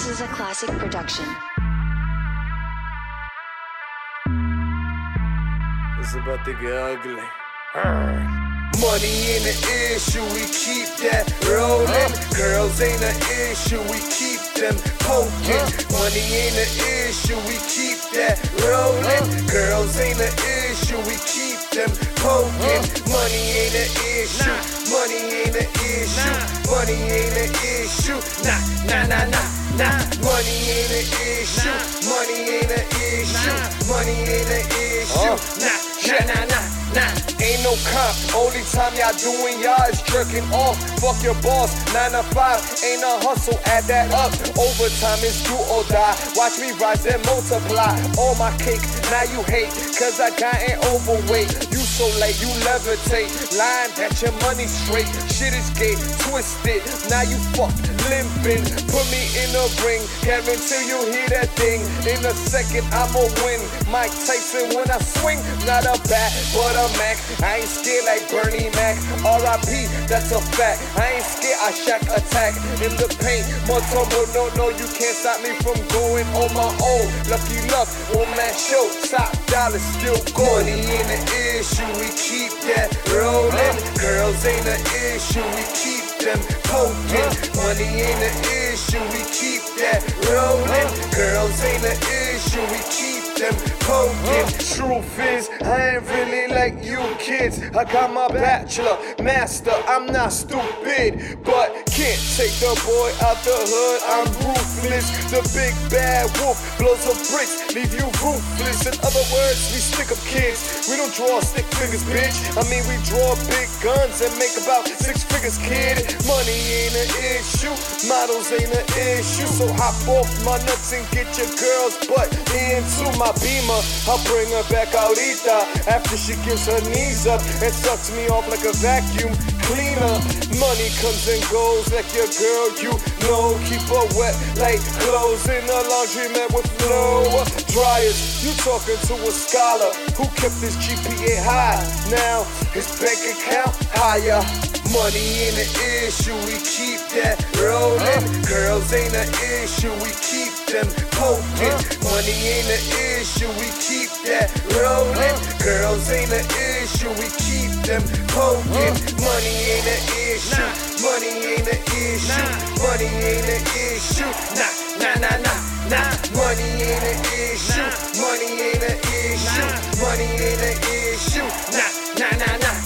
is a classic production. It's about to get ugly. Money ain't an issue, we keep that rolling. Girls ain't an issue, we keep them poking. Money ain't an issue, we keep that rolling. Girls ain't an issue, we keep them poking. Money ain't an issue, money ain't an issue, money ain't an issue. Nah, nah, nah, nah, nah. Money ain't an issue, money ain't an issue, money ain't an issue. Nah, nah, nah, nah. Nah, ain't no comp, only time y'all doing y'all is jerking off. Fuck your boss, 9 to 5, ain't a hustle, add that up. Overtime is do or die, watch me rise and multiply. All my cake, now you hate, cause I got an overweight. You so late, you levitate, lying that your money straight. Shit is gay, twisted, now you fuck, limping. Put me in a ring, guarantee you hear that thing. In a second, I'ma win. Mike Tyson when I swing, not a bat, but a Mac. I ain't scared like Bernie Mac. R.I.P. that's a fact. I ain't scared, I shack attack in the paint. Motomo, no, you can't stop me from going on my own. Lucky luck, on that show, top dollar still going. Money ain't an issue, we keep that rolling. Girls ain't an issue, we keep them poking. Money ain't an issue, we keep that rolling. Girls ain't an issue, we keep them poking. Truth is, I ain't really like you kids. I got my bachelor, master, I'm not stupid, but can't take the boy out the hood, I'm ruthless. The big bad wolf blows up bricks, leave you ruthless. In other words, we stick up kids, we don't draw stick figures, bitch. I mean, we draw big guns and make about 6 figures, kid. Money ain't an issue, models ain't an issue, so hop off my nuts and get your girl's butt into my Beamer. I'll bring her back ahorita after she gives her knees up and sucks me off like a vacuum cleaner. Money comes and goes like your girl, you know. Keep her wet like clothes in a laundromat with no dryers. You talking to a scholar who kept his GPA high. Now his bank account higher. Money ain't an issue, we keep that rolling. Girls ain't an issue, we keep them poking. Money ain't an issue, we keep that rolling. Girls ain't an issue, we keep them poking. Money ain't an issue, money ain't an issue, money ain't an issue. Nah, nah, nah, nah, nah. Money ain't an issue, money ain't an issue, money ain't an issue. Nah, nah, nah, nah.